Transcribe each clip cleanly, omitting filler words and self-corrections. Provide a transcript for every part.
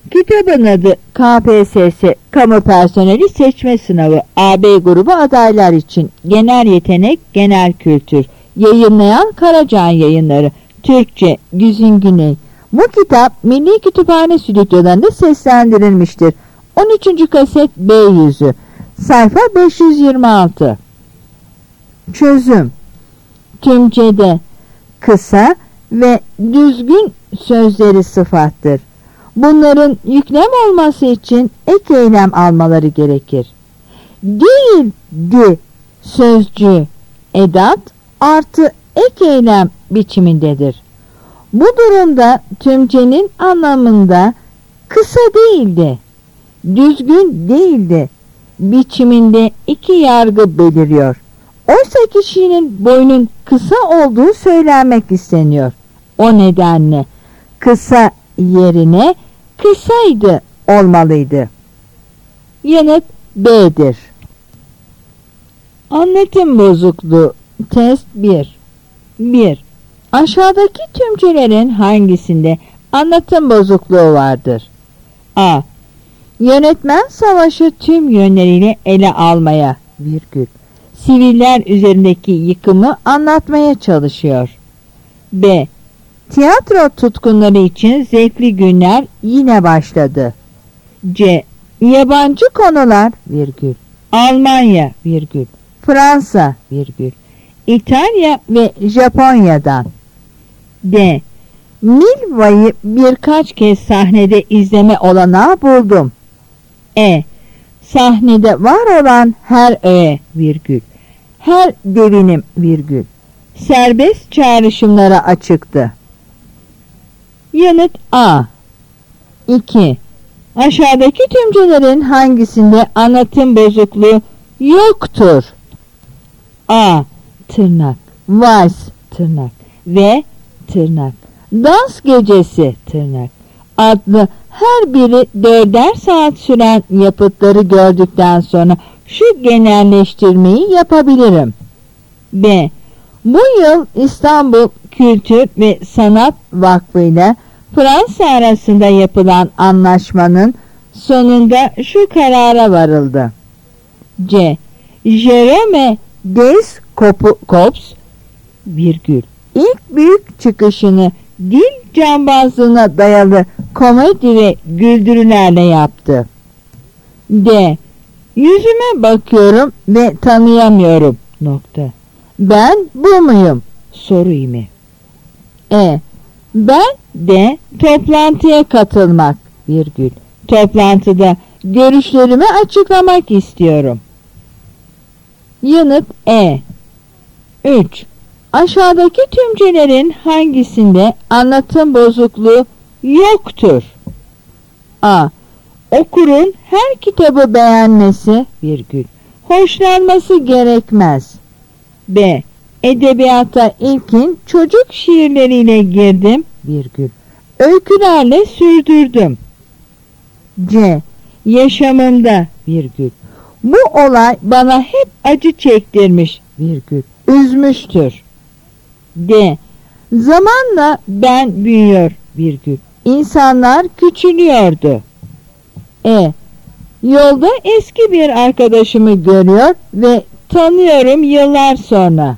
Kitabın adı KPSS Kamu Personeli Seçme Sınavı AB grubu adaylar için genel yetenek, genel kültür. Yayınlayan Karacan Yayınları. Türkçe Güzin Güney. Bu kitap Milli Kütüphane stüdyolarında seslendirilmiştir. 13. kaset B yüzü. Sayfa 526. Çözüm. Tümcede kısa ve düzgün sözleri sıfattır. Bunların yüklem olması için ek eylem almaları gerekir. Değildi sözcüğü edat artı ek eylem biçimindedir. Bu durumda tümcenin anlamında kısa değildi, düzgün değildi biçiminde iki yargı beliriyor. Oysa kişinin boyunun kısa olduğu söylenmek isteniyor. O nedenle kısa yerine kısaydı olmalıydı. Yanıt B'dir. Anlatım bozukluğu. Test 1. 1. Aşağıdaki tümcelerin hangisinde anlatım bozukluğu vardır? A. Yönetmen savaşı tüm yönleriyle ele almaya, siviller üzerindeki yıkımı anlatmaya çalışıyor. B. Tiyatro tutkunları için zevkli günler yine başladı. C. Yabancı konular, Almanya, Fransa, İtalya ve Japonya'dan. D. Milva'yı birkaç kez sahnede izleme olanağı buldum. E. Sahnede var olan her öğe, her devinim, serbest çağrışımlara açıktı. Yanıt A. 2. Aşağıdaki tümcelerin hangisinde anlatım bozukluğu yoktur? A. Tırnak, vals, tırnak ve tırnak, dans gecesi, tırnak adlı her biri 4'er saat süren yapıtları gördükten sonra şu genelleştirmeyi yapabilirim. B. Bu yıl İstanbul Kültür ve Sanat Vakfı ile Fransa arasında yapılan anlaşmanın sonunda şu karara varıldı. C. Jerome Descops ilk büyük çıkışını dil cambazlığına dayalı komedi ve güldürülerle yaptı. D. Yüzüme bakıyorum ve tanıyamıyorum. Ben bu muyum? E. Ben de toplantıya katılmak, toplantıda görüşlerimi açıklamak istiyorum. Yanıt E. 3. Aşağıdaki tümcelerin hangisinde anlatım bozukluğu yoktur? A. Okurun her kitabı beğenmesi, hoşlanması gerekmez. B. Edebiyata ilkin çocuk şiirleriyle girdim, öykülerle sürdürdüm. C. Yaşamımda, bu olay bana hep acı çektirmiş, üzmüştür. D. Zamanla ben büyüyor, İnsanlar küçülüyordu. E. Yolda eski bir arkadaşımı görüyor ve tanıyorum yıllar sonra.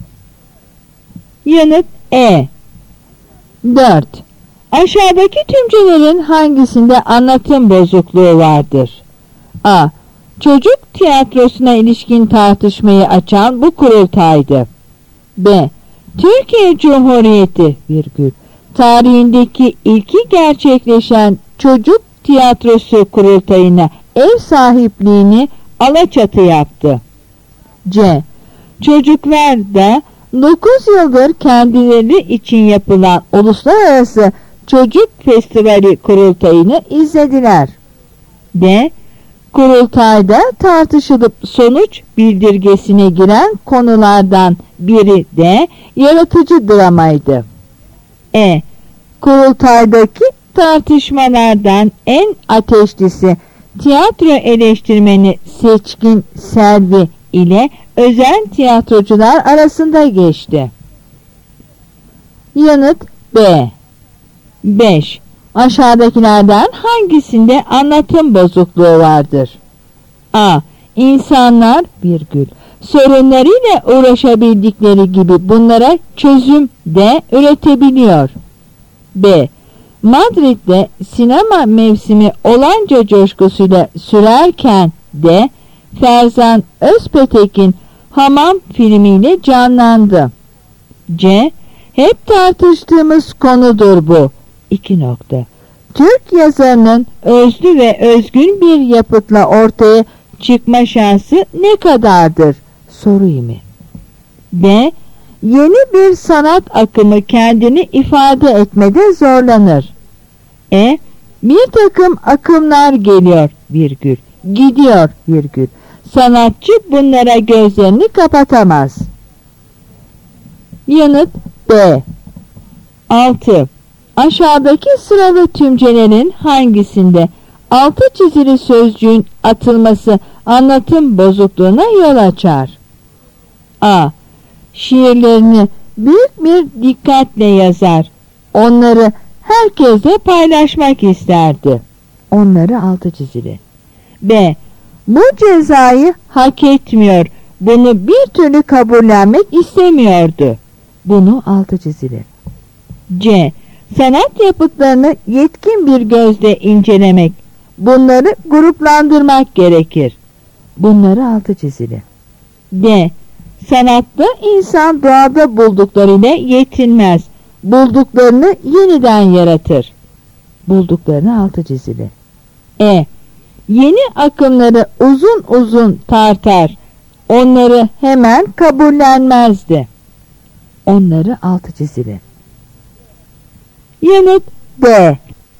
Yanıt E. 4. Aşağıdaki tümcelerin hangisinde anlatım bozukluğu vardır? A. Çocuk tiyatrosuna ilişkin tartışmayı açan bu kurultaydı. B. Türkiye Cumhuriyeti, tarihindeki ilki gerçekleşen çocuk tiyatrosu kurultayına ev sahipliğini Alaçatı yaptı. C. Çocuklar da 9 yıldır kendileri için yapılan Uluslararası Çocuk Festivali kurultayını izlediler. D. Kurultayda tartışılıp sonuç bildirgesine giren konulardan biri de yaratıcı dramaydı. E. Kurultaydaki tartışmalardan en ateşlisi tiyatro eleştirmeni Seçkin Selvi ile özel tiyatrocular arasında geçti. Yanıt B. 5. Aşağıdakilerden hangisinde anlatım bozukluğu vardır? A. İnsanlar virgül sorunlarıyla uğraşabildikleri gibi bunlara çözüm de üretebiliyor. B. Madrid'de sinema mevsimi olanca coşkusuyla sürerken de Ferzan Özpetek'in Hamam filmiyle canlandı. C. Hep tartıştığımız konudur bu. 2 nokta. Türk yazarının özlü ve özgün bir yapıtla ortaya çıkma şansı ne kadardır? Soru imi. D. Yeni bir sanat akımı kendini ifade etmede zorlanır. E. Bir takım akımlar geliyor virgül, gidiyor virgül. Sanatçı bunlara gözlerini kapatamaz. Yanıt B. 6. Aşağıdaki sıralı tümcelerin hangisinde altı çizili sözcüğün atılması anlatım bozukluğuna yol açar? A. Şiirlerini büyük bir dikkatle yazar. Onları herkesle paylaşmak isterdi. Onları altı çizili. B. Bu cezayı hak etmiyor. Bunu bir türlü kabullenmek istemiyordu. Bunu altı çizili. C. Sanat yapıtlarını yetkin bir gözle incelemek. Bunları gruplandırmak gerekir. Bunları altı çizili. D. Sanatta insan doğada bulduklarıyla yetinmez. Bulduklarını yeniden yaratır. Bulduklarını altı çizili. E. Yeni akımları uzun uzun tartar. Onları hemen kabullenmezdi. Onları altı çizili. Yanıt D.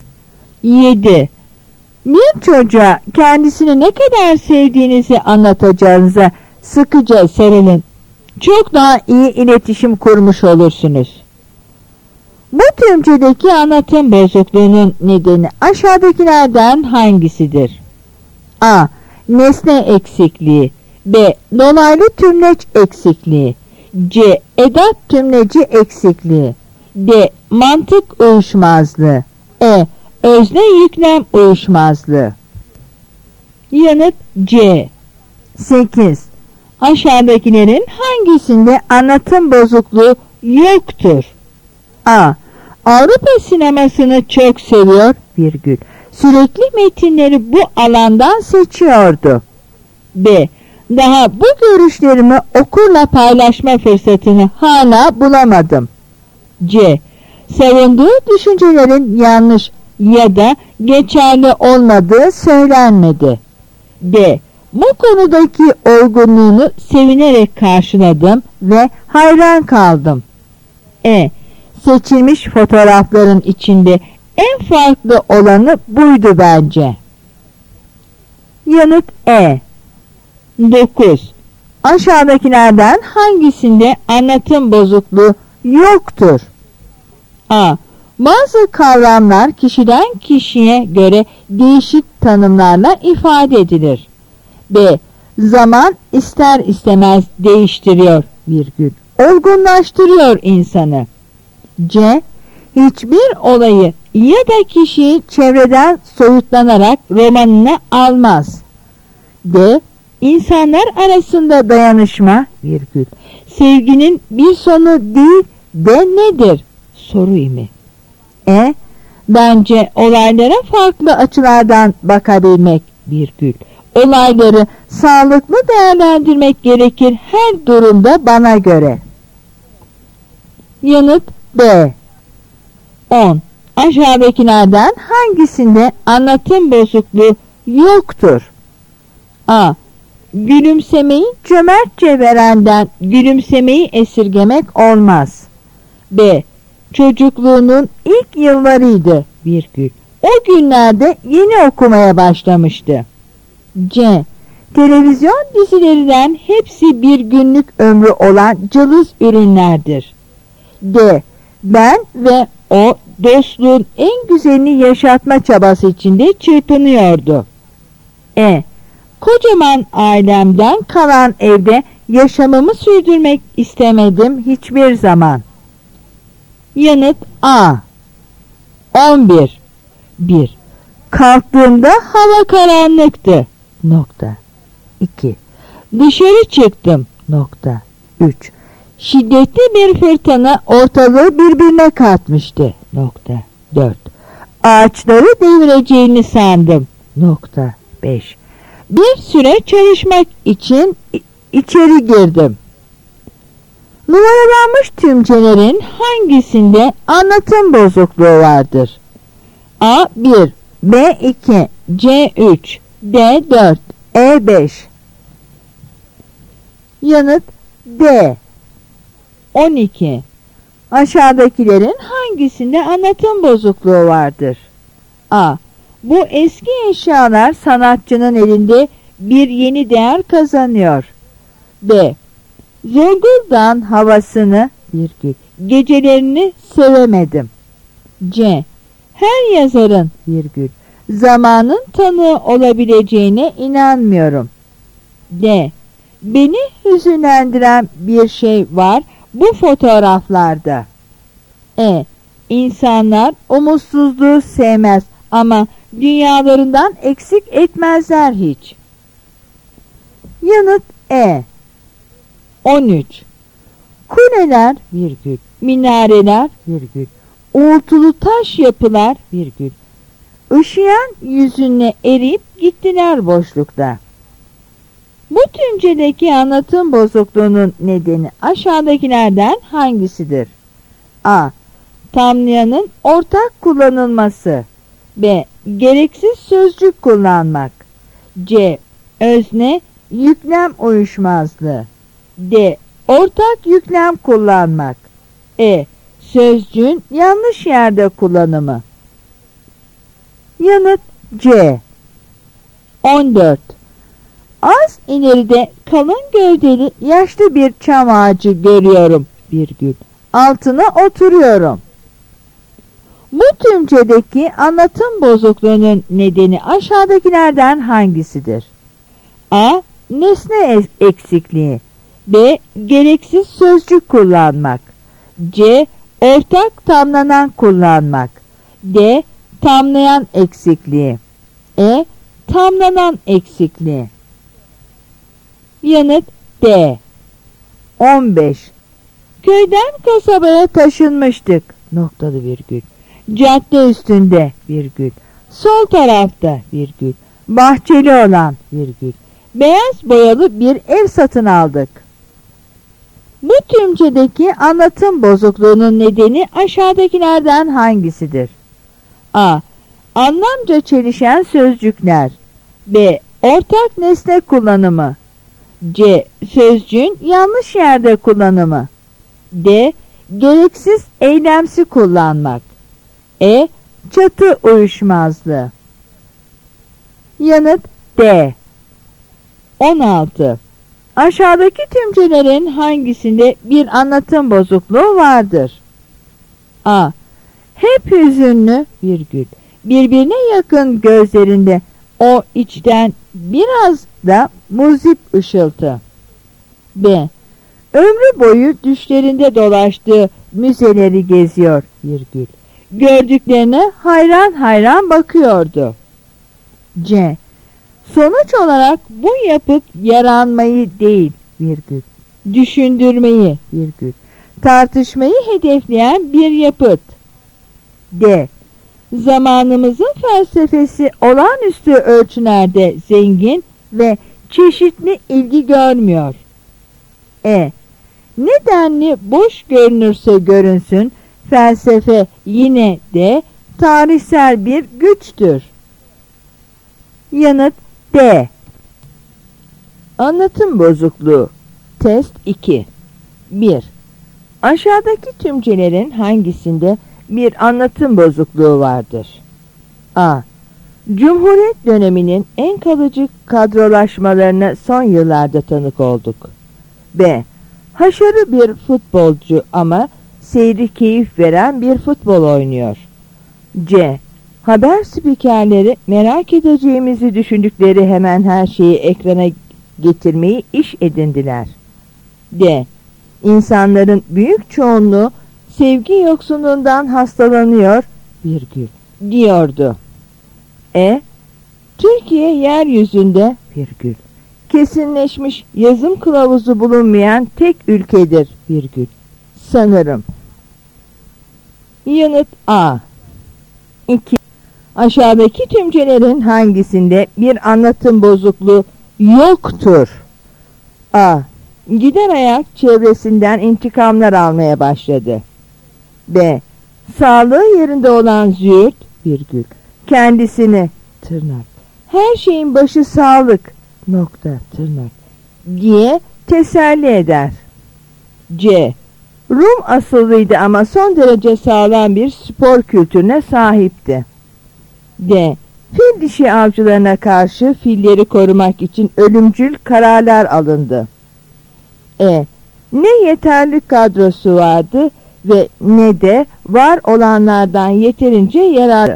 7. Bir çocuğa kendisini ne kadar sevdiğinizi anlatacağınıza sıkıca sarılın. Çok daha iyi iletişim kurmuş olursunuz. Bu tümcedeki anlatım bozukluğunun nedeni aşağıdakilerden hangisidir? A. Nesne eksikliği. B. Dolaylı tümleç eksikliği. C. Edat tümleci eksikliği. D. Mantık uyuşmazlığı. E. Özne yüklem uyuşmazlığı. Yanıt C. 8. Aşağıdakilerin hangisinde anlatım bozukluğu yoktur? A. Avrupa sinemasını çok seviyor virgül. Sürekli metinleri bu alandan seçiyordu. B. Daha bu görüşlerimi okurla paylaşma fırsatını hala bulamadım. C. Savunduğu düşüncelerin yanlış ya da geçerli olmadığı söylenmedi. D. Bu konudaki olgunluğunu sevinerek karşıladım ve hayran kaldım. E. Seçilmiş fotoğrafların içinde en farklı olanı buydu bence. Yanıt E. 9. Aşağıdakilerden hangisinde anlatım bozukluğu yoktur? A. Bazı kavramlar kişiden kişiye göre değişik tanımlarla ifade edilir. B. Zaman ister istemez değiştiriyor virgül. Olgunlaştırıyor insanı. C. Hiçbir olayı ya da kişiyi çevreden soyutlanarak romanına almaz. D. İnsanlar arasında dayanışma virgül. Sevginin bir sonu değil de nedir? Soru imi. E. Bence olaylara farklı açılardan bakabilmek virgül. Olayları sağlıklı değerlendirmek gerekir her durumda bana göre. Yanıt B. 10. Aşağıdakilerden hangisinde anlatım bozukluğu yoktur? A. Gülümsemeyi cömertçe verenden gülümsemeyi esirgemek olmaz. B. Çocukluğunun ilk yıllarıydı virgül. O günlerde yeni okumaya başlamıştı. C. Televizyon dizilerinden hepsi bir günlük ömrü olan cılız ürünlerdir. D. Ben ve o dostluğun en güzelini yaşatma çabası içinde çırpınıyordu. E. Kocaman ailemden kalan evde yaşamımı sürdürmek istemedim hiçbir zaman. Yanıt A. 11. 1. Kalktığımda hava karanlıktı. Nokta. 2. Dışarı çıktım. Nokta. 3. Şiddetli bir fırtına ortalığı birbirine katmıştı. Nokta. 4. Ağaçları devireceğini sandım. Nokta. 5. Bir süre çalışmak için içeri girdim. Numaralanmış tümcelerin hangisinde anlatım bozukluğu vardır? A1, B2, C3, D4, E5. Yanıt D. 12. Aşağıdakilerin hangisinde anlatım bozukluğu vardır? A. Bu eski eşyalar sanatçının elinde bir yeni değer kazanıyor. B. Zonguldak havasını gecelerini sevemedim. C. Her yazarın zamanın tanığı olabileceğine inanmıyorum. D. Beni hüzünlendiren bir şey var bu fotoğraflarda. E. İnsanlar umutsuzluğu sevmez ama dünyalarından eksik etmezler hiç. Yanıt E. 13. Kuleler minareler uğultulu taş yapılar ışıyan yüzüne eriyip gittiler boşlukta. Bu tümcedeki anlatım bozukluğunun nedeni aşağıdakilerden hangisidir? A. Tamlayanın ortak kullanılması. B. Gereksiz sözcük kullanmak. C. Özne yüklem uyuşmazlığı. D. Ortak yüklem kullanmak. E. Sözcüğün yanlış yerde kullanımı. Yanıt C. 14. Az ileride kalın gövdeli yaşlı bir çam ağacı görüyorum. Altına oturuyorum. Bu tümcedeki anlatım bozukluğunun nedeni aşağıdakilerden hangisidir? A. Nesne eksikliği. B. Gereksiz sözcük kullanmak. C. Ortak tamlanan kullanmak. D. Tamlayan eksikliği. E. Tamlanan eksikliği. Yanıt D. 15. Köyden kasabaya taşınmıştık. Cadde üstünde sol tarafta bahçeli olan beyaz boyalı bir ev satın aldık. Bu tümcedeki anlatım bozukluğunun nedeni aşağıdakilerden hangisidir? A. Anlamca çelişen sözcükler. B. Ortak nesne kullanımı. C. Sözcüğün yanlış yerde kullanımı. D. Gereksiz eylemsi kullanmak. E. Çatı uyuşmazlığı. Yanıt D. 16. Aşağıdaki tümcelerin hangisinde bir anlatım bozukluğu vardır? A. Hep hüzünlü birbirine yakın gözlerinde o içten biraz da muzip ışıltı. B. Ömrü boyu düşlerinde dolaştığı müzeleri geziyor gördüklerine hayran hayran bakıyordu. C. Sonuç olarak bu yapıt yaranmayı değil düşündürmeyi tartışmayı hedefleyen bir yapıt. D. Zamanımızın felsefesi olağanüstü ölçülerde zengin ve çeşitli ilgi görmüyor. E. Nedenli boş görünürse görünsün, felsefe yine de tarihsel bir güçtür. Yanıt D. Anlatım bozukluğu. Test 2. 1. Aşağıdaki tümcelerin hangisinde bir anlatım bozukluğu vardır? A. Cumhuriyet döneminin en kalıcı kadrolaşmalarına son yıllarda tanık olduk. B. Haşarı bir futbolcu ama seyri keyif veren bir futbol oynuyor. C. Haber spikerleri merak edeceğimizi düşündükleri hemen her şeyi ekrana getirmeyi iş edindiler. D. İnsanların büyük çoğunluğu sevgi yoksunluğundan hastalanıyor diyordu. Türkiye yeryüzünde virgül, kesinleşmiş yazım kılavuzu bulunmayan tek ülkedir virgül. Sanırım. Yanıt A. 2. Aşağıdaki tümcelerin hangisinde bir anlatım bozukluğu yoktur? A. Gider ayak çevresinden intikamlar almaya başladı. B. Sağlığı yerinde olan Züğürt virgül, kendisini tırnak, her şeyin başı sağlık nokta tırnak diye teselli eder. C. Rum asıllıydı ama son derece sağlam bir spor kültürüne sahipti. D. Fil dişi avcılarına karşı filleri korumak için ölümcül kararlar alındı. Ne yeterli kadrosu vardı ve ne de var olanlardan yeterince yararı.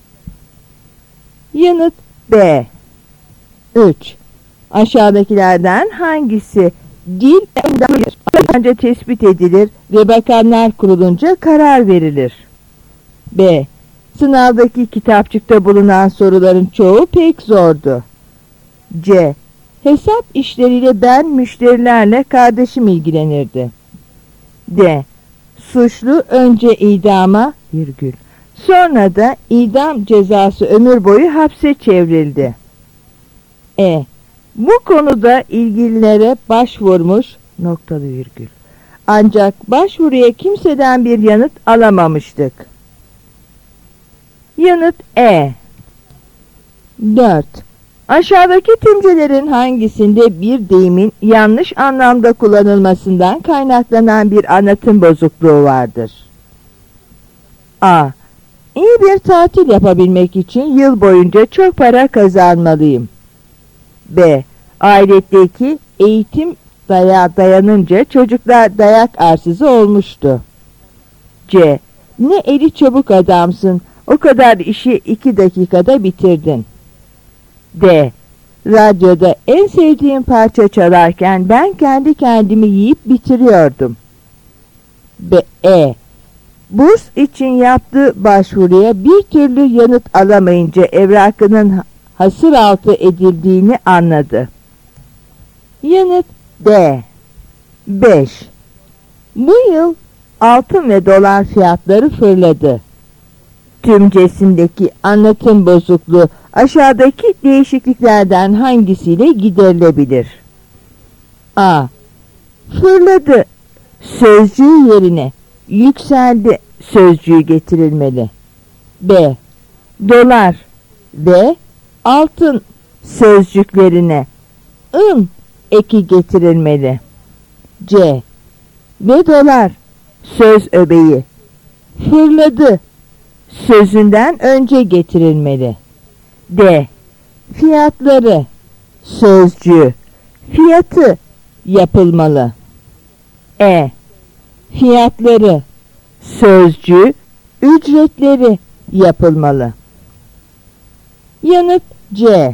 Yanıt B. 3. Aşağıdakilerden hangisi dil önce tespit edilir ve bakanlar kurulunca karar verilir? B. Sınavdaki kitapçıkta bulunan soruların çoğu pek zordu. C. Hesap işleriyle ben müşterilerle kardeşim ilgilenirdi. D. Suçlu önce idama virgül, sonra da idam cezası ömür boyu hapse çevrildi. Bu konuda ilgililere başvurmuş noktalı virgül, ancak başvuruya kimseden bir yanıt alamamıştık. Yanıt E. 4. Aşağıdaki tümcelerin hangisinde bir deyimin yanlış anlamda kullanılmasından kaynaklanan bir anlatım bozukluğu vardır? A. İyi bir tatil yapabilmek için yıl boyunca çok para kazanmalıyım. B. Ailedeki eğitim dayanınca çocuklar dayak arsızı olmuştu. C. Ne eli çabuk adamsın, o kadar işi 2 dakikada bitirdin. D. Radyoda en sevdiğim parça çalarken ben kendi kendimi yiyip bitiriyordum. Burs için yaptığı başvuruya bir türlü yanıt alamayınca evrakının hasır altı edildiğini anladı. Yanıt D. 5. Bu yıl altın ve dolar fiyatları fırladı. Tümcesindeki anlatım bozukluğu aşağıdaki değişikliklerden hangisiyle giderilebilir? A. Fırladı sözcüğü yerine yükseldi sözcüğü getirilmeli. B. Dolar ve altın sözcüklerine ın eki getirilmeli. C. Ve dolar söz öbeği fırladı sözünden önce getirilmeli. D. Fiyatları sözcüğü fiyatı yapılmalı. Fiyatları sözcüğü ücretleri yapılmalı. Yanıt C.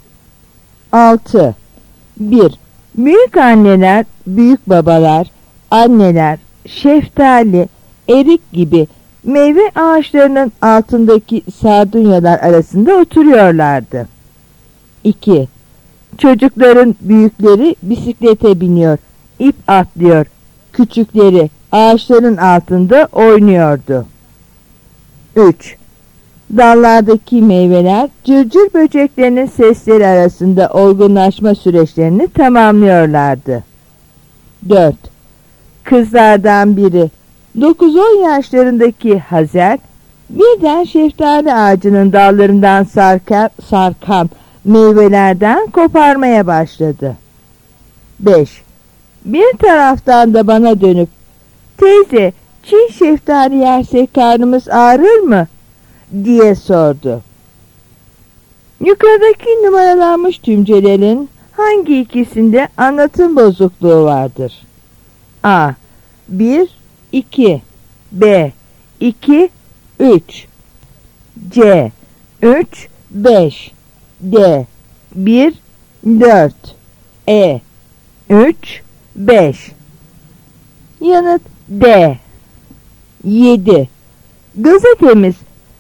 6. 1. Büyük anneler, büyük babalar, anneler, şeftali, erik gibi meyve ağaçlarının altındaki sardunyalar arasında oturuyorlardı. 2. Çocukların büyükleri bisiklete biniyor, ip atlıyor, küçükleri ağaçların altında oynuyordu. 3. Dallardaki meyveler cırcır böceklerinin sesleri arasında olgunlaşma süreçlerini tamamlıyorlardı. 4. Kızlardan biri 9-10 yaşlarındaki Hazer birden şeftali ağacının dallarından sarkan meyvelerden koparmaya başladı. 5. Bir taraftan da bana dönüp "Teyze, çiğ şeftali yersek karnımız ağrır mı?" diye sordu. Yukarıdaki numaralanmış tümcelerin hangi ikisinde anlatım bozukluğu vardır? A. 1, 2, B. 2, 3, C. 3, 5, D. 1, 4, E. 3, 5. Yanıt D. 7. Gazetemiz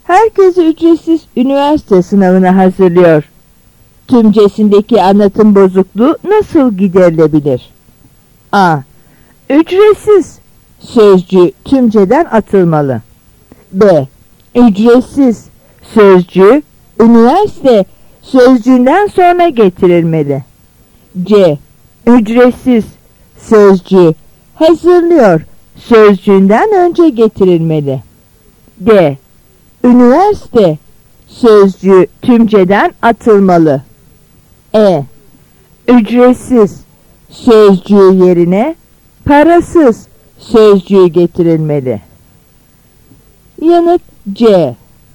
herkesi ücretsiz üniversite sınavına hazırlıyor. Tümcesindeki anlatım bozukluğu nasıl giderilebilir? A. Ücretsiz sözcüğü tümceden atılmalı. B. Ücretsiz sözcüğü üniversite sözcüğünden sonra getirilmeli. C. Ücretsiz sözcüğü hazırlıyor sözcüğünden önce getirilmeli. D. Üniversite sözcüğü tümceden atılmalı. E. Ücretsiz sözcüğü yerine parasız sözcüğü getirilmeli. Yanıt C.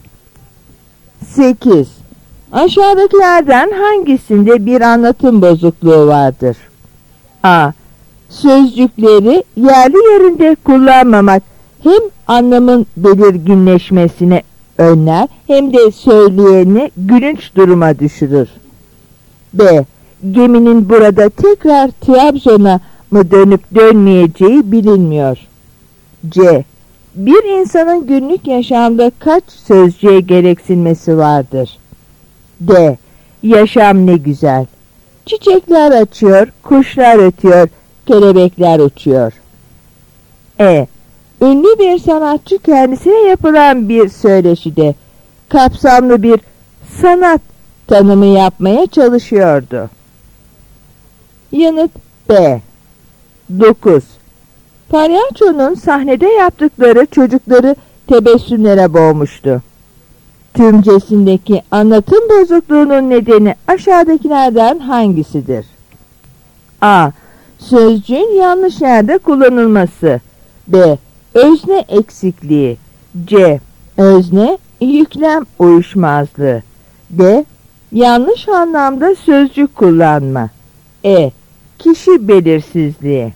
8. Aşağıdakilerden hangisinde bir anlatım bozukluğu vardır? A. Sözcükleri yerli yerinde kullanmamak hem anlamın belirginleşmesine önler hem de söyleyeni gülünç duruma düşürür. B. Geminin burada tekrar Trabzon'a mı dönüp dönmeyeceği bilinmiyor. C. Bir insanın günlük yaşamda kaç sözcüğe gereksinmesi vardır? D. Yaşam ne güzel. Çiçekler açıyor, kuşlar ötüyor, kelebekler uçuyor. E. Ünlü bir sanatçı kendisine yapılan bir söyleşide kapsamlı bir sanat tanımı yapmaya çalışıyordu. Yanıt B. 9. Palyaçonun sahnede yaptıkları çocukları tebessümlere boğmuştu. Tümcesindeki anlatım bozukluğunun nedeni aşağıdakilerden hangisidir? A. Sözcüğün yanlış yerde kullanılması. B. Özne eksikliği. C. Özne yüklem uyuşmazlığı. D. Yanlış anlamda sözcük kullanma. E. Kişi belirsizliği.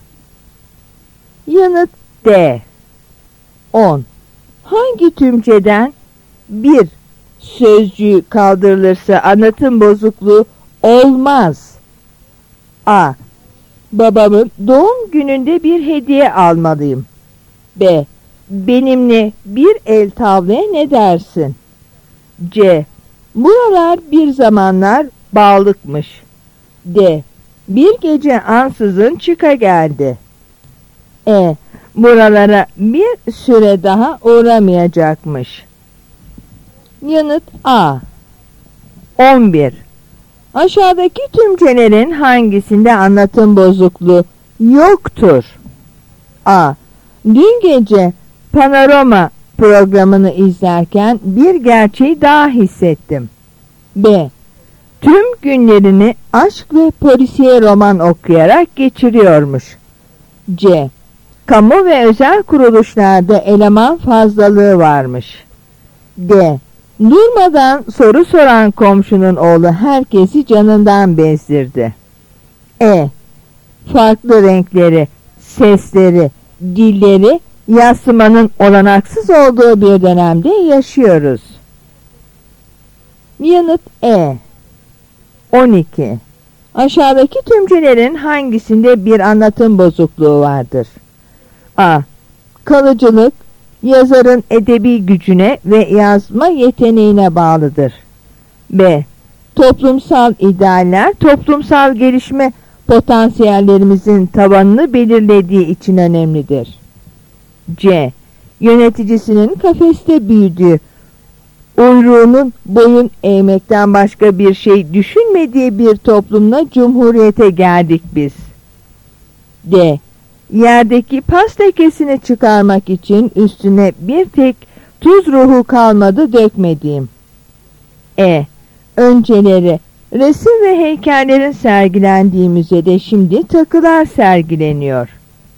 Yanıt D. 10. Hangi tümceden bir sözcüğü kaldırılırsa anlatım bozukluğu olmaz? A. Babamın doğum gününde bir hediye almalıyım. B. Benimle bir el tavlaya ne dersin? C. Buralar bir zamanlar bağlıkmış. D. Bir gece ansızın çıka geldi. E. Buralara bir süre daha uğramayacakmış. Yanıt A. 11. Aşağıdaki tümcelerin hangisinde anlatım bozukluğu yoktur? A. Dün gece Panorama programını izlerken bir gerçeği daha hissettim. B. Tüm günlerini aşk ve polisiye roman okuyarak geçiriyormuş. C. Kamu ve özel kuruluşlarda eleman fazlalığı varmış. D. Durmadan soru soran komşunun oğlu herkesi canından bezdirdi. E. Farklı renkleri, sesleri, dilleri yansımanın olanaksız olduğu bir dönemde yaşıyoruz. Yanıt E. 12. Aşağıdaki tümcelerin hangisinde bir anlatım bozukluğu vardır? A. Kalıcılık, yazarın edebi gücüne ve yazma yeteneğine bağlıdır. B. Toplumsal idealler, toplumsal gelişme potansiyellerimizin tavanını belirlediği için önemlidir. C. Yöneticisinin kafeste büyüdüğü, uyruğunun boyun eğmekten başka bir şey düşünmediği bir toplumla cumhuriyete geldik biz. D. Yerdeki pas lekesini çıkarmak için üstüne bir tek tuz ruhu kalmadı dökmediğim. E. Önceleri resim ve heykellerin sergilendiği müzede şimdi takılar sergileniyor.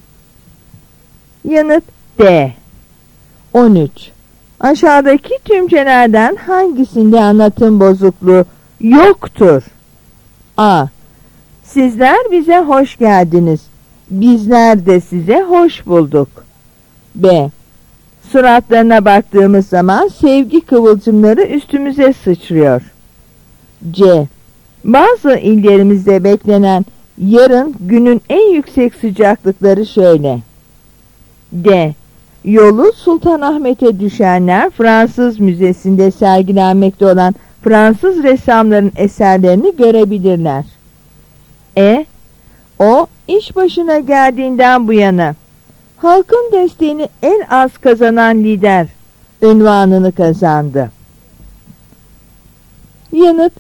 Yanıt D. 13. Aşağıdaki tümcelerden hangisinde anlatım bozukluğu yoktur? A. Sizler bize hoş geldiniz. Bizler de size hoş bulduk. B. Suratlarına baktığımız zaman sevgi kıvılcımları üstümüze sıçrıyor. C. Bazı illerimizde beklenen yarın günün en yüksek sıcaklıkları şöyle. D. Yolu Sultanahmet'e düşenler Fransız Müzesi'nde sergilenmekte olan Fransız ressamların eserlerini görebilirler. O iş başına geldiğinden bu yana halkın desteğini en az kazanan lider unvanını kazandı. Yanıt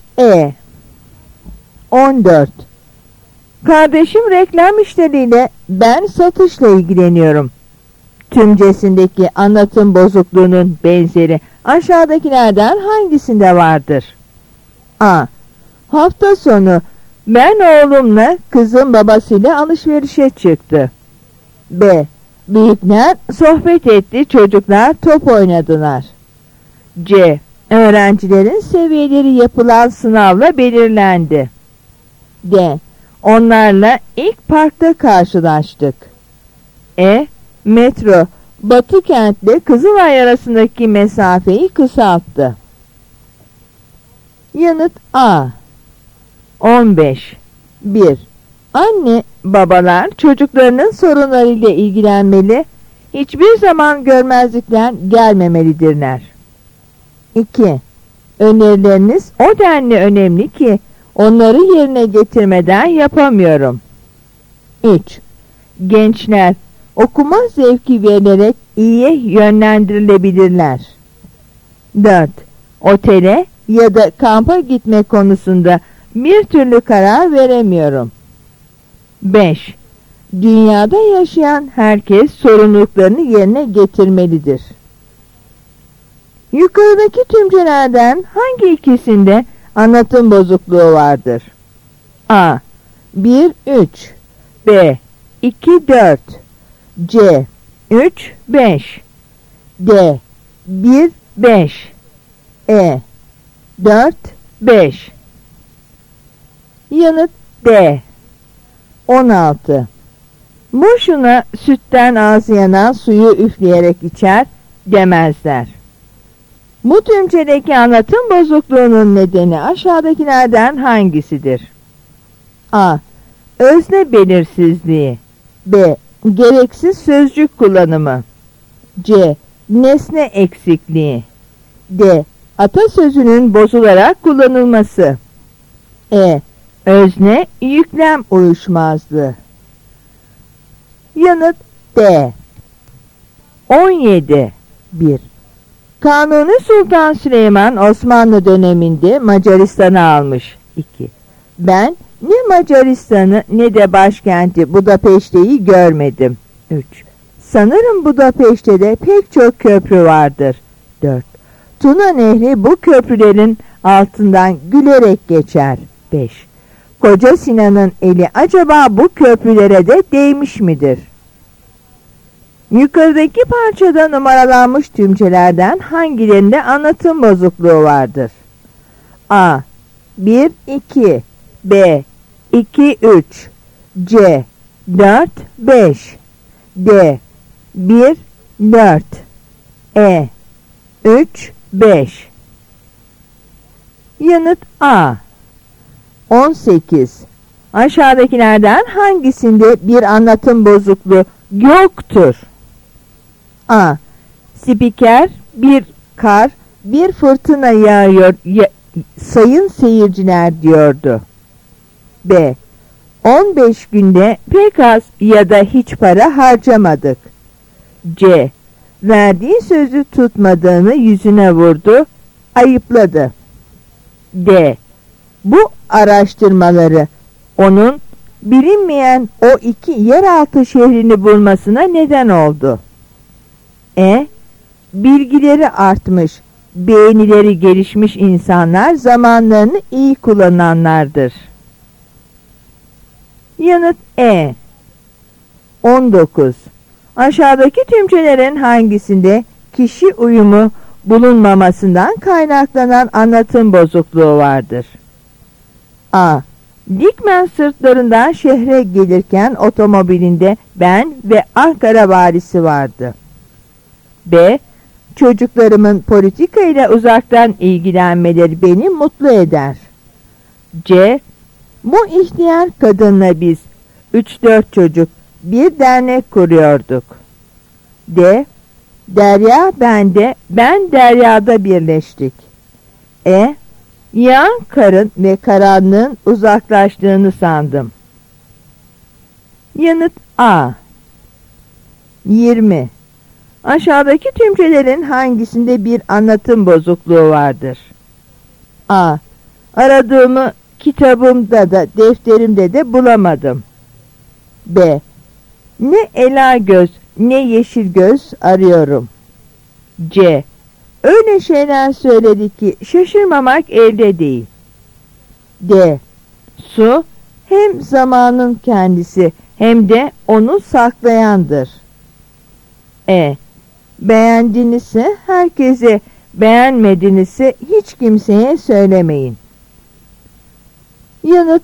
14. Kardeşim reklam işleriyle, ben satışla ilgileniyorum. Tümcesindeki anlatım bozukluğunun benzeri aşağıdakilerden hangisinde vardır? A. Hafta sonu ben oğlumla kızım babasıyla alışverişe çıktı. B. Büyükler sohbet etti, çocuklar top oynadılar. C. Öğrencilerin seviyeleri yapılan sınavla belirlendi. D. Onlarla ilk parkta karşılaştık. Metro Batı kentle Kızılay arasındaki mesafeyi kısalttı. Yanıt A. 15. 1. Anne, babalar çocuklarının sorunlarıyla ilgilenmeli, hiçbir zaman görmezlikten gelmemelidirler. 2. Önerileriniz o denli önemli ki onları yerine getirmeden yapamıyorum. 3. Gençler okuma zevki verilerek iyiye yönlendirilebilirler. 4. Otele ya da kampa gitme konusunda bir türlü karar veremiyorum. 5. Dünyada yaşayan herkes sorumluluklarını yerine getirmelidir. Yukarıdaki tümcelerden hangi ikisinde anlatım bozukluğu vardır? A. 1-3 B. 2-4 C. 3-5 D. 1-5 E. 4-5 Yanıt D. 16. Boşuna sütten ağzı yanan suyu üfleyerek içer demezler. Bu tümcedeki anlatım bozukluğunun nedeni aşağıdakilerden hangisidir? A. Özne belirsizliği B. Gereksiz sözcük kullanımı C. Nesne eksikliği D. Atasözünün bozularak kullanılması E. Özne yüklem uyuşmazlığı. Yanıt D. 17. 1. Kanuni Sultan Süleyman Osmanlı döneminde Macaristan'ı almış. 2. Ben ne Macaristan'ı ne de başkenti Budapeşte'yi görmedim. 3. Sanırım Budapeşte'de pek çok köprü vardır. 4. Tuna Nehri bu köprülerin altından gülerek geçer. 5. Koca Sinan'ın eli acaba bu köprülere de değmiş midir? Yukarıdaki parçada numaralanmış tümcelerden hangilerinde anlatım bozukluğu vardır? A. 1-2 B. 2-3 C. 4-5 D. 1-4 E. 3-5 Yanıt A. 18. Aşağıdakilerden hangisinde bir anlatım bozukluğu yoktur? A. Spiker bir kar, bir fırtına yağıyor sayın seyirciler diyordu. B. 15 günde pek az ya da hiç para harcamadık. C. Verdiği sözü tutmadığını yüzüne vurdu, ayıpladı. D. Bu araştırmaları onun bilinmeyen o iki yeraltı şehrini bulmasına neden oldu. E. Bilgileri artmış, beğenileri gelişmiş insanlar zamanlarını iyi kullananlardır. Yanıt E. 19. Aşağıdaki tümcelerin hangisinde kişi uyumu bulunmamasından kaynaklanan anlatım bozukluğu vardır? A. Dikmen sırtlarından şehre gelirken otomobilinde ben ve Ankara valisi vardı. B. Çocuklarımın politika ile uzaktan ilgilenmeleri beni mutlu eder. C. Bu ihtiyar kadınla biz 3-4 çocuk bir dernek kuruyorduk. D. Derya bende, ben deryada birleştik. Yağan karın ve karanlığın uzaklaştığını sandım. Yanıt A. 20. Aşağıdaki tümcelerin hangisinde bir anlatım bozukluğu vardır? A. Aradığımı kitabımda da defterimde de bulamadım. B. Ne ela göz ne yeşil göz arıyorum. C. Öyle şeyler söyledi ki şaşırmamak elde değil. D. Su hem zamanın kendisi hem de onu saklayandır. Beğendiğinizse herkese, beğenmediğinizse hiç kimseye söylemeyin. Yanıt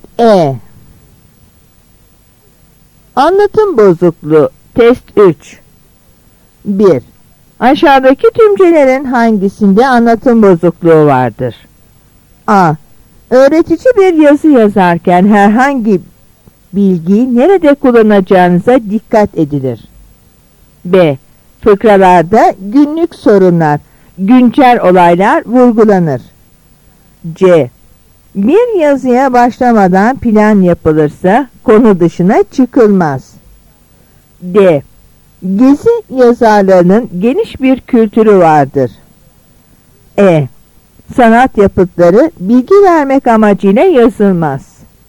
Anlatım bozukluğu. Test 3. 1. Aşağıdaki tümcelerin hangisinde anlatım bozukluğu vardır? A. Öğretici bir yazı yazarken herhangi bilgiyi nerede kullanacağınıza dikkat edilir. B. Fıkralarda günlük sorunlar, güncel olaylar vurgulanır. C. Bir yazıya başlamadan plan yapılırsa konu dışına çıkılmaz. D. Gezi yazarlarının geniş bir kültürü vardır. Sanat yapıtları bilgi vermek amacıyla yazılmaz.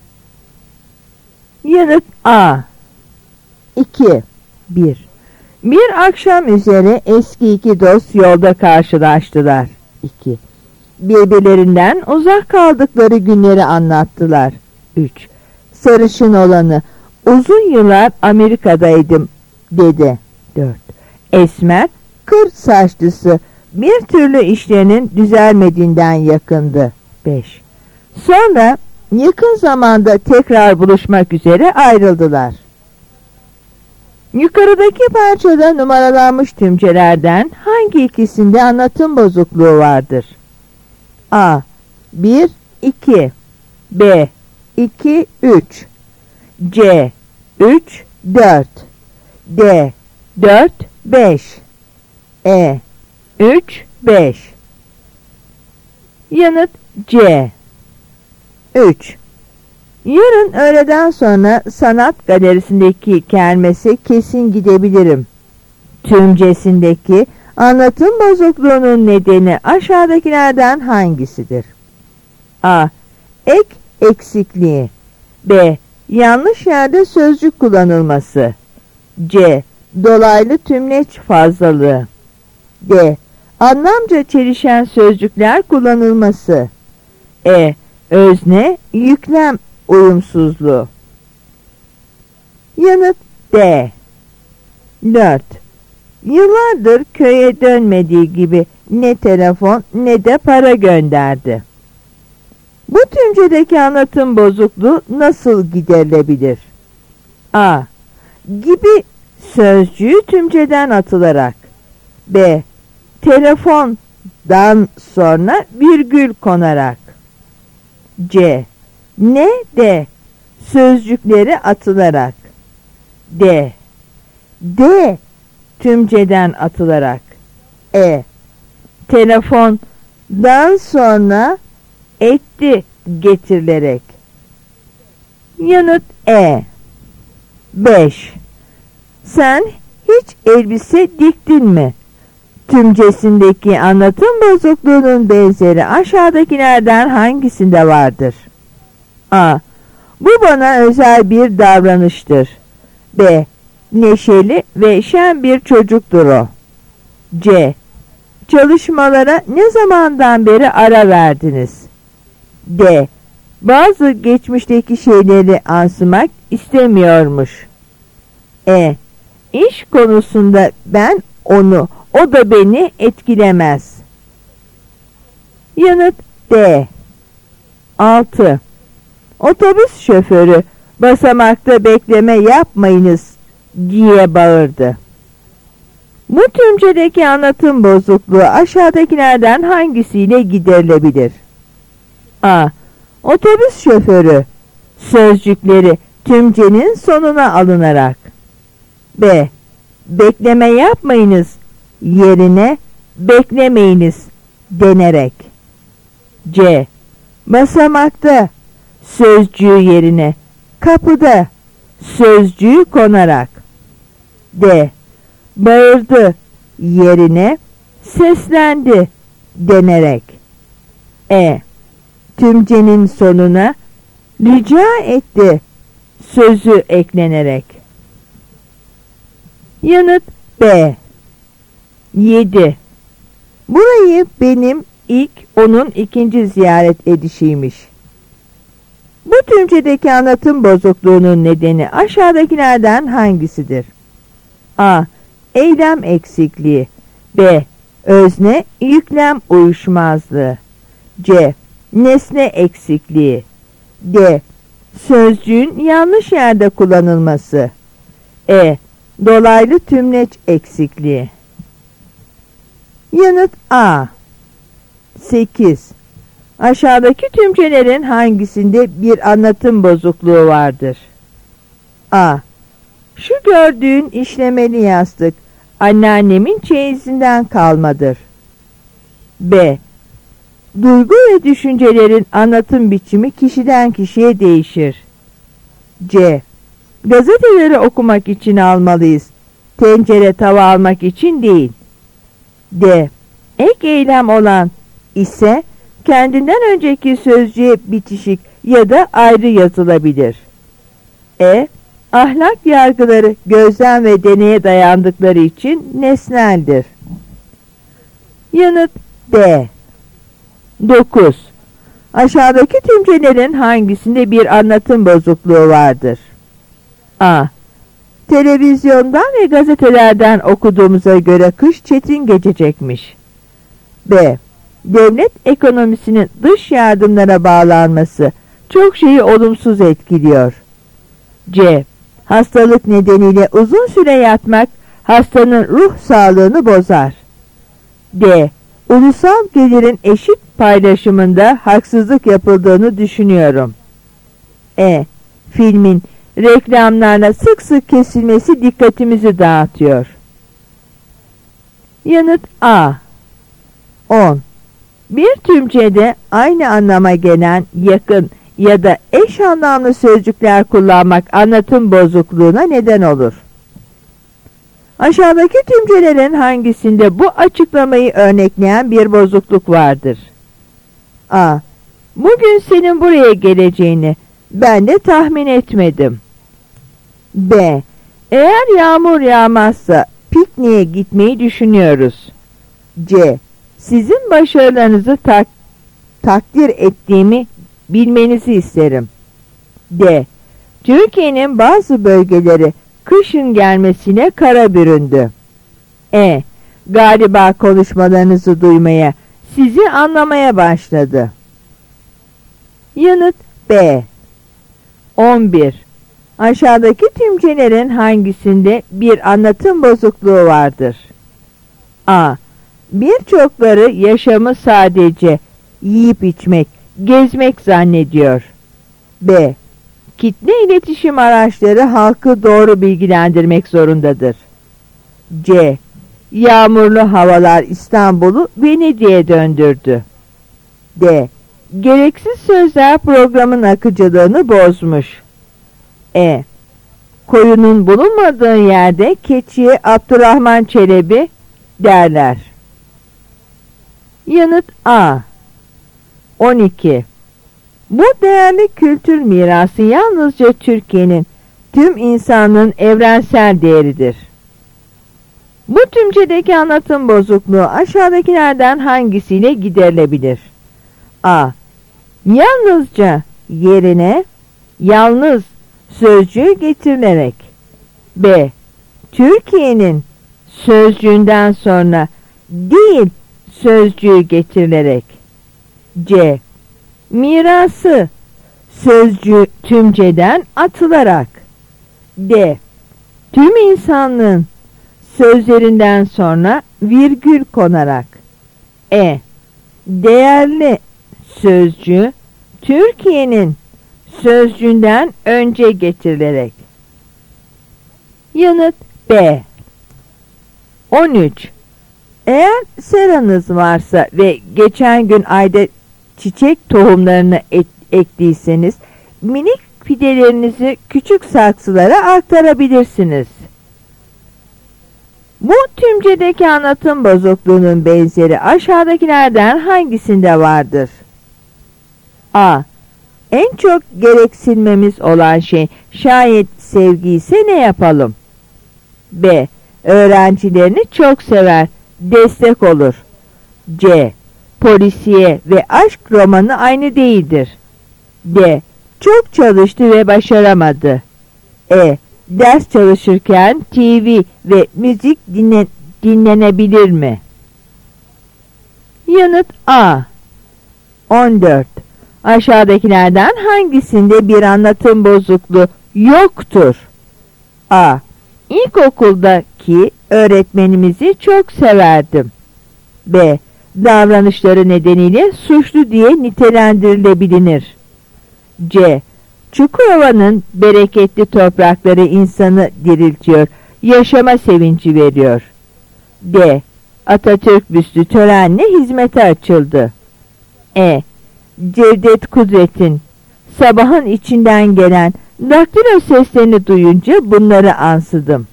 Yanıt A. 2. 1. Bir akşam üzere eski iki dost yolda karşılaştılar. 2. Birbirlerinden uzak kaldıkları günleri anlattılar. 3. Sarışın olanı, uzun yıllar Amerika'daydım dedi. 4. Esmer, kır saçlısı, bir türlü işlerinin düzelmediğinden yakındı. 5. Sonra yakın zamanda tekrar buluşmak üzere ayrıldılar. Yukarıdaki parçada numaralanmış tümcelerden hangi ikisinde anlatım bozukluğu vardır? A. 1, 2. B. 2, 3. C. 3, 4. D. 4, 5. 3, 5. Yanıt C. 3. Yarın öğleden sonra sanat galerisindeki kermese kesin gidebilirim. Tümcesindeki anlatım bozukluğunun nedeni aşağıdakilerden hangisidir? A. Ek eksikliği. B. Yanlış yerde sözcük kullanılması. C. Dolaylı tümleç fazlalığı. D. Anlamca çelişen sözcükler kullanılması. Özne, yüklem uyumsuzluğu. Yanıt D. 4. Yıllardır köye dönmediği gibi ne telefon ne de para gönderdi. Bu tümcedeki anlatım bozukluğu nasıl giderilebilir? A. Gibi sözcüğü tümceden atılarak. B. Telefondan sonra virgül konarak. C. Ne de sözcükleri atılarak. D. Tümceden atılarak. Telefondan sonra etti getirilerek. Yanıt 5. Sen hiç elbise diktin mi? Tümcesindeki anlatım bozukluğunun benzeri aşağıdakilerden hangisinde vardır? A. Bu bana özel bir davranıştır. B. Neşeli ve şen bir çocuktur o. C. Çalışmalara ne zamandan beri ara verdiniz? D. Bazı geçmişteki şeyleri ansımak istemiyormuş. İş konusunda ben onu, o da beni etkilemez. Yanıt D. 6. Otobüs şoförü basamakta bekleme yapmayınız diye bağırdı. Bu tümcedeki anlatım bozukluğu aşağıdakilerden hangisiyle giderilebilir? A. Otobüs şoförü sözcükleri tümcenin sonuna alınarak. B. Bekleme yapmayınız yerine beklemeyiniz denerek. C. Basamakta sözcüğü yerine kapıda sözcüğü konarak. D. Bağırdı yerine seslendi denerek. E. Tümcenin sonuna rica etti sözü eklenerek. Yanıt B. 7. Burayı benim ilk, onun ikinci ziyaret edişiymiş. Bu tümcedeki anlatım bozukluğunun nedeni aşağıdakilerden hangisidir? A. Eylem eksikliği. B. Özne yüklem uyuşmazlığı. C. Nesne eksikliği. D. Sözcüğün yanlış yerde kullanılması. E. Dolaylı tümleç eksikliği. Yanıt A. 8. Aşağıdaki tümcelerin hangisinde bir anlatım bozukluğu vardır? A. Şu gördüğün işlemeli yastık anneannemin çeyizinden kalmadır. B. Duygu ve düşüncelerin anlatım biçimi kişiden kişiye değişir. C. Gazeteleri okumak için almalıyız. Tencere tava almak için değil. D. Ek eylem olan ise kendinden önceki sözcüğe bitişik ya da ayrı yazılabilir. E. Ahlak yargıları gözlem ve deneye dayandıkları için nesneldir. Yanıt D. 9. Aşağıdaki tümcelerin hangisinde bir anlatım bozukluğu vardır? A. Televizyondan ve gazetelerden okuduğumuza göre kış çetin geçecekmiş. B. Devlet ekonomisinin dış yardımlara bağlanması çok şeyi olumsuz etkiliyor. C. Hastalık nedeniyle uzun süre yatmak hastanın ruh sağlığını bozar. D. Ulusal gelirin eşit paylaşımında haksızlık yapıldığını düşünüyorum. E. Filmin reklamlarla sık sık kesilmesi dikkatimizi dağıtıyor. Yanıt A. 10. Bir tümcede aynı anlama gelen yakın ya da eş anlamlı sözcükler kullanmak anlatım bozukluğuna neden olur. Aşağıdaki tümcelerin hangisinde bu açıklamayı örnekleyen bir bozukluk vardır? A. Bugün senin buraya geleceğini ben de tahmin etmedim. B. Eğer yağmur yağmazsa pikniğe gitmeyi düşünüyoruz. C. Sizin başarılarınızı takdir ettiğimi bilmenizi isterim. D. Türkiye'nin bazı bölgeleri kışın gelmesine kara büründü. E. Galiba konuşmalarınızı duymaya, sizi anlamaya başladı. Yanıt B. 11. Aşağıdaki tümcelerin hangisinde bir anlatım bozukluğu vardır? A. Birçokları yaşamı sadece yiyip içmek, gezmek zannediyor. B. Kitle iletişim araçları halkı doğru bilgilendirmek zorundadır. C. Yağmurlu havalar İstanbul'u Venedik'e döndürdü. D. Gereksiz sözler programın akıcılığını bozmuş. E. Koyunun bulunmadığı yerde keçiye Abdurrahman Çelebi derler. Yanıt A. 12. Bu değerli kültür mirası yalnızca Türkiye'nin, tüm insanlığın evrensel değeridir. Bu tümcedeki anlatım bozukluğu aşağıdakilerden hangisiyle giderilebilir? A. Yalnızca yerine yalnız sözcüğü getirilerek. B. Türkiye'nin sözcüğünden sonra değil sözcüğü getirilerek. C. Mirası sözcüğü tümceden atılarak. D. Tüm insanlığın sözlerinden sonra virgül konarak. E. Değerli sözcüğü Türkiye'nin sözcüğünden önce getirilerek. Yanıt B. 13. Eğer seranız varsa ve geçen gün ayda çiçek tohumlarını ektiyseniz minik fidelerinizi küçük saksılara aktarabilirsiniz. Bu tümcedeki anlatım bozukluğunun benzeri aşağıdakilerden hangisinde vardır? A. En çok gereksinmemiz olan şey şayet sevgi ise ne yapalım? B. Öğrencilerini çok sever, destek olur. C. Polisiye ve aşk romanı aynı değildir. D. Çok çalıştı ve başaramadı. E. Ders çalışırken TV ve müzik dinlenebilir mi? Yanıt A. 14. Aşağıdakilerden hangisinde bir anlatım bozukluğu yoktur? A. İlkokuldaki öğretmenimizi çok severdim. B. Davranışları nedeniyle suçlu diye nitelendirilebilir. C. Çukurova'nın bereketli toprakları insanı diriltiyor, yaşama sevinci veriyor. D. Atatürk büstü törenle hizmete açıldı. E. Cevdet Kudret'in sabahın içinden gelen daktilo seslerini duyunca bunları ansıdım.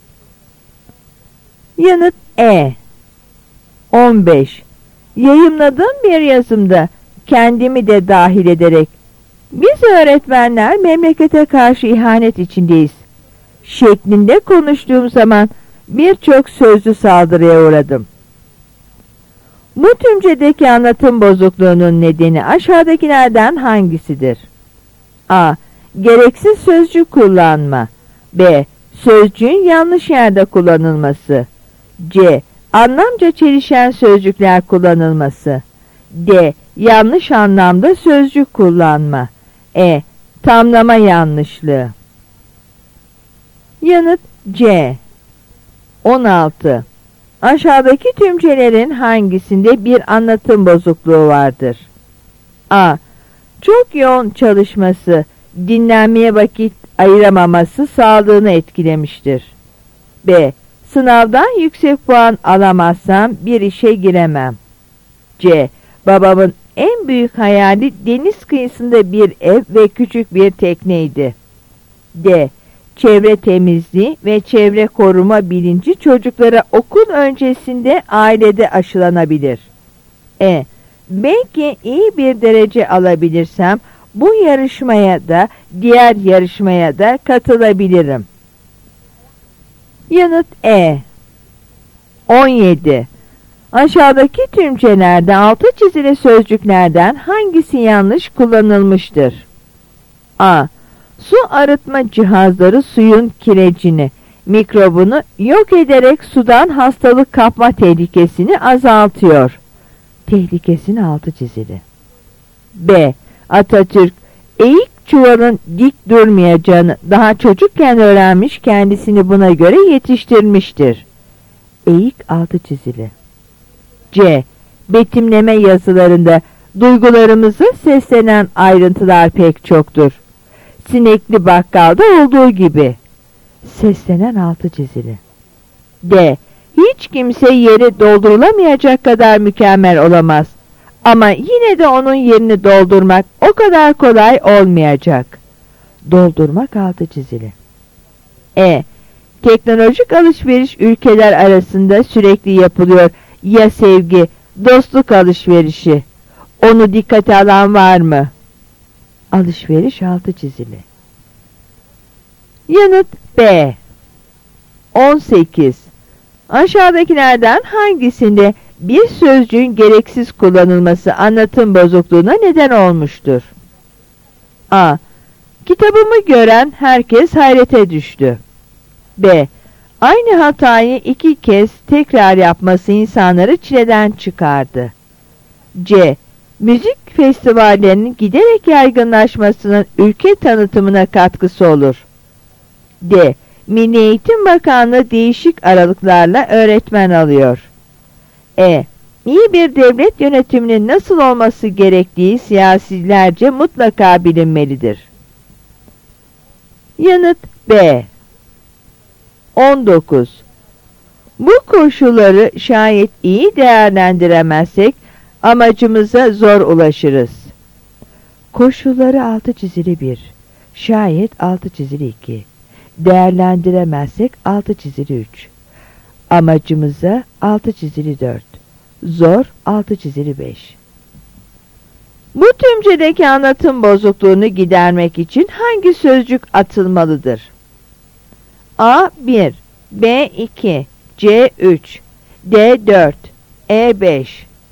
Yanıt E. 15. Yayımladığım bir yazımda kendimi de dahil ederek biz öğretmenler memlekete karşı ihanet içindeyiz şeklinde konuştuğum zaman birçok sözlü saldırıya uğradım. Bu tümcedeki anlatım bozukluğunun nedeni aşağıdakilerden hangisidir? A. Gereksiz sözcük kullanma. B. Sözcüğün yanlış yerde kullanılması. C. Anlamca çelişen sözcükler kullanılması. D. Yanlış anlamda sözcük kullanma. E. Tamlama yanlışlığı. Yanıt C. 16. Aşağıdaki tümcelerin hangisinde bir anlatım bozukluğu vardır? A. Çok yoğun çalışması, dinlenmeye vakit ayıramaması sağlığını etkilemiştir. B. Sınavdan yüksek puan alamazsam bir işe giremem. C. Babamın en büyük hayali deniz kıyısında bir ev ve küçük bir tekneydi. D. Çevre temizliği ve çevre koruma bilinci çocuklara okul öncesinde ailede aşılanabilir. E. Belki iyi bir derece alabilirsem bu yarışmaya da diğer yarışmaya da katılabilirim. Yanıt E. 17. Aşağıdaki tümcelerde altı çizili sözcüklerden hangisi yanlış kullanılmıştır? A. Su arıtma cihazları suyun kirecini, mikrobunu yok ederek sudan hastalık kapma tehlikesini azaltıyor. Tehlikesinin altı çizili. B. Atatürk, eğik çuvalın dik durmayacağını daha çocukken öğrenmiş, kendisini buna göre yetiştirmiştir. Eğik altı çizili. C. Betimleme yazılarında duygularımızı seslenen ayrıntılar pek çoktur. Sinekli bakkalda olduğu gibi. Seslenen altı çizili. D. Hiç kimse yeri doldurulamayacak kadar mükemmel olamaz. Ama yine de onun yerini doldurmak o kadar kolay olmayacak. Doldurmak altı çizili. E. Teknolojik alışveriş ülkeler arasında sürekli yapılıyor. Ya sevgi, dostluk alışverişi. Onu dikkate alan var mı? Alışveriş altı çizili. Yanıt B. 18. Aşağıdakilerden hangisinde bir sözcüğün gereksiz kullanılması anlatım bozukluğuna neden olmuştur? A. Kitabımı gören herkes hayrete düştü. B. Aynı hatayı 2 kez tekrar yapması insanları çileden çıkardı. C. Müzik festivallerinin giderek yaygınlaşmasının ülke tanıtımına katkısı olur. D. Milli Eğitim Bakanlığı değişik aralıklarla öğretmen alıyor. E. İyi bir devlet yönetiminin nasıl olması gerektiği siyasilerce mutlaka bilinmelidir. Yanıt B. 19. Bu koşulları şayet iyi değerlendiremezsek amacımıza zor ulaşırız. Koşulları altı çizili 1, şayet altı çizili 2, değerlendiremezsek altı çizili 3, amacımıza altı çizili 4, zor altı çizili 5. Bu tümcedeki anlatım bozukluğunu gidermek için hangi sözcük atılmalıdır? A1, B2, C3, D4, E5.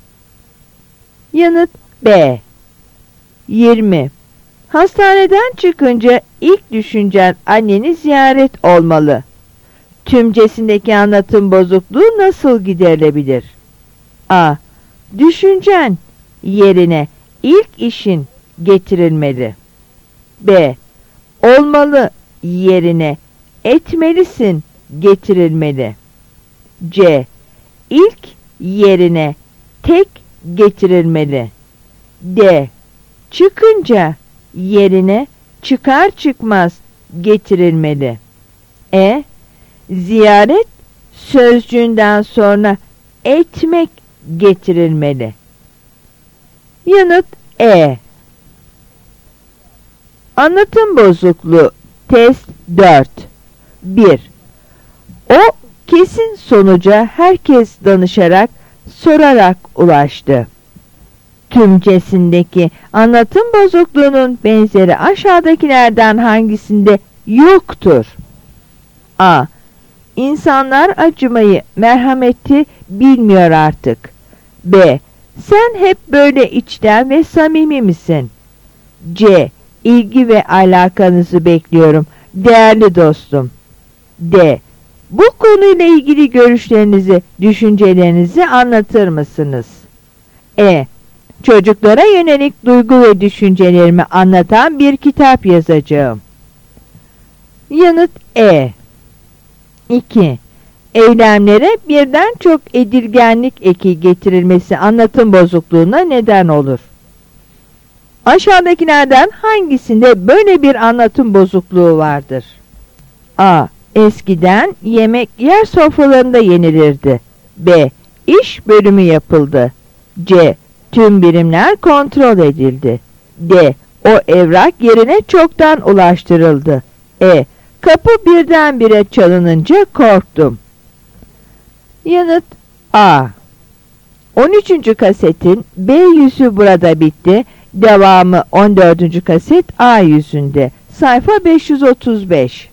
Yanıt B. 20. Hastaneden çıkınca ilk düşüncen anneni ziyaret olmalı. Tümcesindeki anlatım bozukluğu nasıl giderilebilir? A. Düşüncen yerine ilk işin getirilmeli. B. Olmalı yerine etmelisin getirilmeli. C. İlk yerine tek getirilmeli. D. Çıkınca yerine çıkar çıkmaz getirilmeli. E. Ziyaret sözcüğünden sonra etmek getirilmeli. Yanıt E. Anlatım bozukluğu test 4. 1. O kesin sonuca herkes danışarak, sorarak ulaştı. Tümcesindeki anlatım bozukluğunun benzeri aşağıdakilerden hangisinde yoktur? A. İnsanlar acımayı, merhameti bilmiyor artık. B. Sen hep böyle içten ve samimi misin? C. İlgi ve alakanızı bekliyorum, değerli dostum. D. Bu konuyla ilgili görüşlerinizi, düşüncelerinizi anlatır mısınız? E. Çocuklara yönelik duygu ve düşüncelerimi anlatan bir kitap yazacağım. Yanıt E. 2. Eylemlere birden çok edilgenlik eki getirilmesi anlatım bozukluğuna neden olur. Aşağıdakilerden hangisinde böyle bir anlatım bozukluğu vardır? A. Eskiden yemek yer sofralarında yenilirdi. B. İş bölümü yapıldı. C. Tüm birimler kontrol edildi. D. O evrak yerine çoktan ulaştırıldı. E. Kapı birdenbire çalınınca korktum. Yanıt A. 13. kasetin B yüzü burada bitti. Devamı 14. kaset A yüzünde. Sayfa 535.